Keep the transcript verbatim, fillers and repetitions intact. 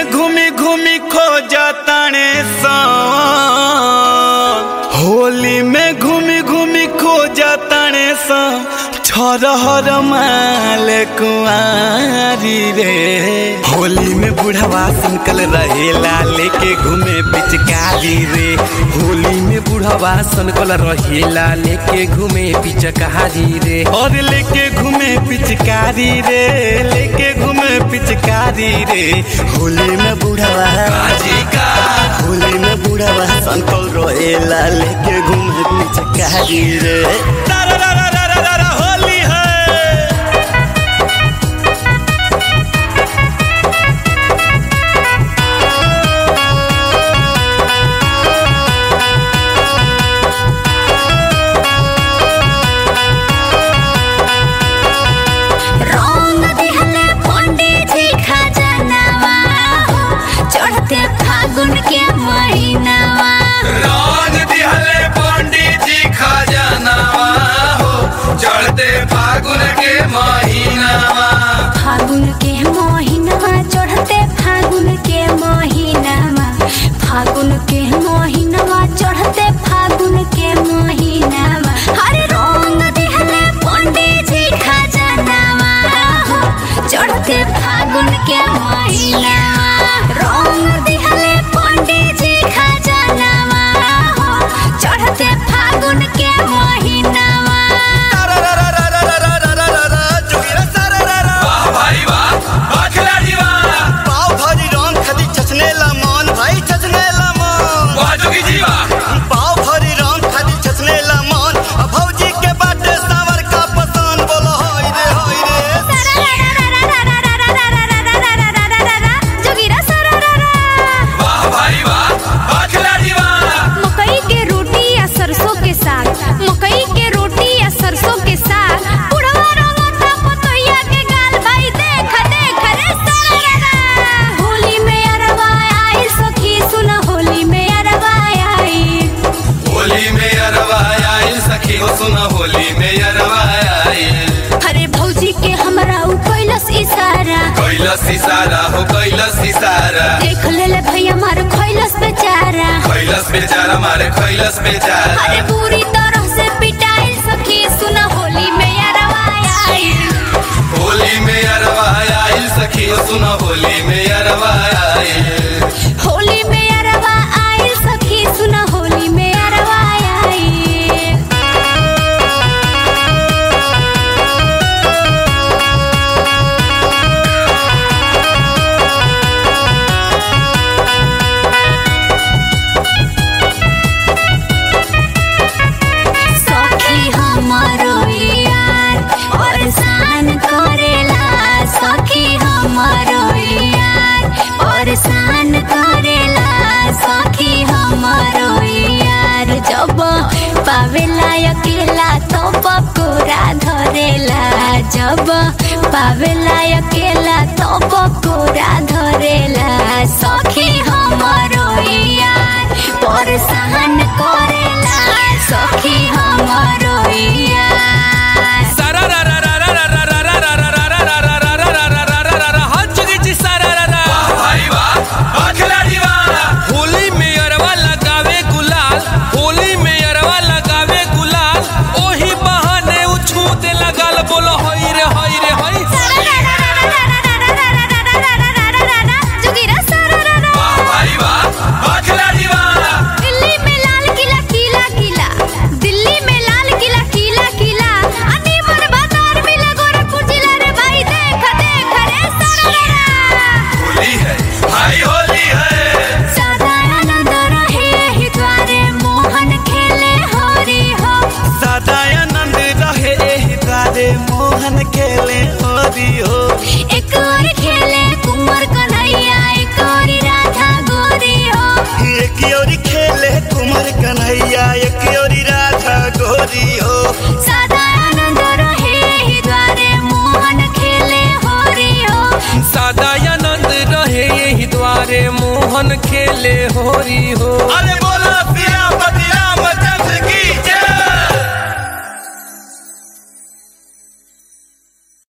में घूमी घूमी खो जाताने सन, होली में घूमी घूमी खो जाताने सन, छरहर माल कुआरी रे। होली में बुढ़वा सनकल रहेला लेके घूमे पिचकारी रे। होली में बुढ़वा सनकल रहेला लेके घूमे पिचकारी रे। और लेके घूमे पिचकारी रे, लेके घूमे पिचकारी रे। होली में बुढ़वा का होली में बुढ़वा सनकल रहेला लेके घूमे पिचकारी रे। होली है रंग दिहले पंडित जी खजानावा हो, चढ़ते फागुन के महीनावा। रंग दिहले पंडित जी खजानावा हो, चढ़ते फागुन के महीनावा। फागुन के महीनावा, चढ़ते फागुन के महीनावा। फागुन के महीनावा, चढ़ते फागुन के महीनावा। हरे रंग दिहले पंडित जी खजानावा हो, चढ़ते फागुन के महीनावा। रंग दिहले पंडित जी खजानावा हो, चढ़ते फागुन के महीनावा। वाह भाई वाह, वाह खिलाड़ी वाह। पाव भाजी रंग खदी छछने ला मन भाई, छछने ला मन। वाह जोगी जी वाह। पाव भाजी रंग खदी छछने ला मन, भौजी के बाटे सावर का पसंद बोलो होई रे होई रे। जोगिरा सरारा। वाह भाई वाह, वाह खिलाड़ी वाह। मकई के रोटी या सरसों के साग, मकई के रोटी या सरसों के साग। बुढ़वा रंगता पतोहिया के गाल, भाई देख देख रे सरारा। होली में अरवा आई सखी सुन, होली में अरवा आई। होली में अरवा आइल सखी हो, सुन होली में अरवा आइल। अरे भौजी के हमरा उ कैलस इशारा, कैलस इशारा हो, कैलस इशारा। देख ले भैया मार खैलस बेचारा। कैलस बेचारा मारे कैलस बेचारा। अरे पूरी तरह से पिटाइल सखी सुन, होली में अरवा आई। होली में अरवा आइल सखी हो, सुन होली में अरवा आइल। होली में अरवा आइल सखी सुन, होली में अरवा आई। सखी हमरो यार परेशान करेला, सखी हमरो यार परेशान करेला। सखी हमरो यार जब पावेला अकेला तो पकोड़ा धरेला। जब पावेला अकेला तो पकोड़ा धरेला। सखी हमरो यार परेशान करेला, सखी हमरो यार। वाह भाई वाह, वाह खिलाड़ी वाह। होली में अरवा लगावे गुलाल, होली में अरवा लगावे गुलाल। ओही बहाने उछूते लगल, बोलो हई रे हई रे हई। जोगिरा सरारा। वाह भाई वाह, वाह खिलाड़ी वाह। दिल्ली में लाल किला किला किला, दिल्ली में लाल किला किला किला। अनीमन बाजार मिले गोरखपुर जिला रे, भाई देख देख रे सरारा। होली है भाई, होली है। सदानंद रहे ही द्वारे, मोहन खेले होरी हो। सदानंद रहे एहि द्वारे, मोहन खेले होरी हो। एक और खेले कुंवर कन्हैया, एक और राधा गोरी हो। एक ओरी खेले कुमार कन्हैया, एक ओरी राधा गोरी हो। सदानंद रहे ही द्वारे, मोहन खेले होरी हो। सदानंद रहे यही द्वारे, मोहन खेले होरी हो। अरे बोला